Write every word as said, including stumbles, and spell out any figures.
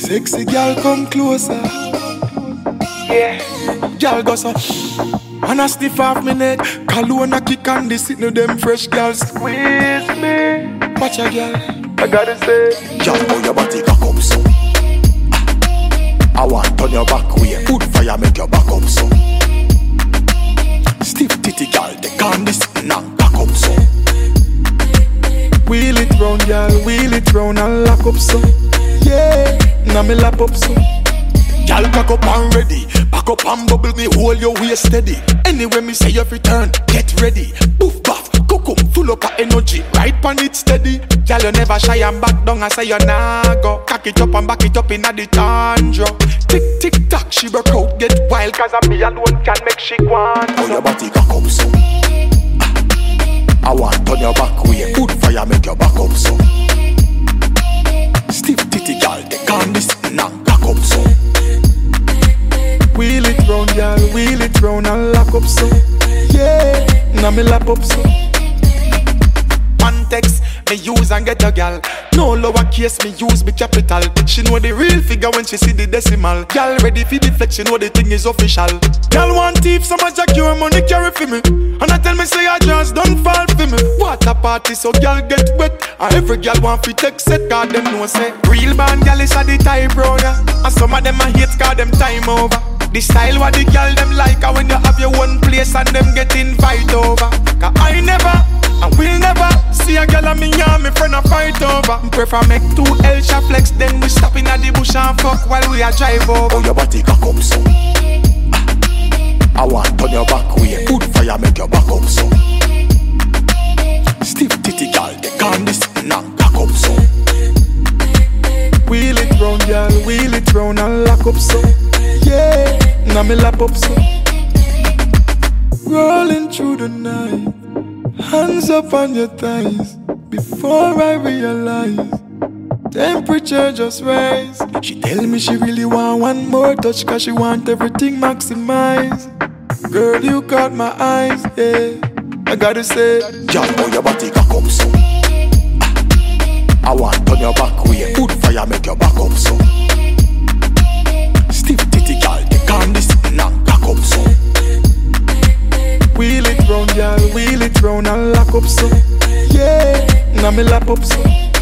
Sexy girl, come closer. Yeah. Girl go so and I stiff off me neck. Cologne a kick and this it no them fresh girls. Squeeze me. Watch a girl, I gotta say. Girl, how your body cock up so. I want turn your back way. Put fire make your back up so. Stiff titty girl, they can't this now back up so. wheel it round, girl, wheel it round and lock up so. Yeah, now me lap up so. Girl, back up and ready. Back up and bubble me, hold your waist steady. Anyway, me say you return, get ready. Boof, buff, cocoa, full up of energy. Right pan it steady. Girl, you never shy and back down and say you nah go. Cock it up and back it up inna the tundra. Tick, tick, tock, she broke out, get wild. Cause a me alone can make she want. How your body cock up so. I want turn your back way. Put fire make your back up so. Stiff titty girl, they can't this now back up so. Wheel it round, girl, wheel it round and lock up so. Yeah, now me lap up so. Context, me use and get a girl. No lowercase, me use me capital. She know the real figure when she see the decimal. Girl ready for the flex, she know the thing is official. Girl want thief, so much jack your money carry for me. And I tell me say I just don't fall for me. Water party so girl get wet. And every girl want fi take set, cause them know say real band girl is a the type brother. And some of them a hate cause them time over. The style what the girl them like, and when you have your one place and them get invite over. Cause I never and will never see a girl and me and me friend a fight over. Prefer make two L-sha flex, then we stop in at the bush and fuck while we a drive over. How your body cock up so. I want turn your back way. Put fire make your back up so. Stiff titty girl, they can't this now back up so. Wheel it round, girl, wheel it round and lock up so. Yeah, now me lap up so. Rolling through the night, hands up on your thighs. Before I realize, temperature just rise. She tell me she really want one more touch, cause she want everything maximized. Girl, you caught my eyes, yeah, I gotta say. Girl, how your body cock up so. I want turn your back way. Put fire make your back up so. Stiff titty girl, they can't this now back up so. Wheel it round, girl, wheel it round and lock up so. Yeah, now me lap up so.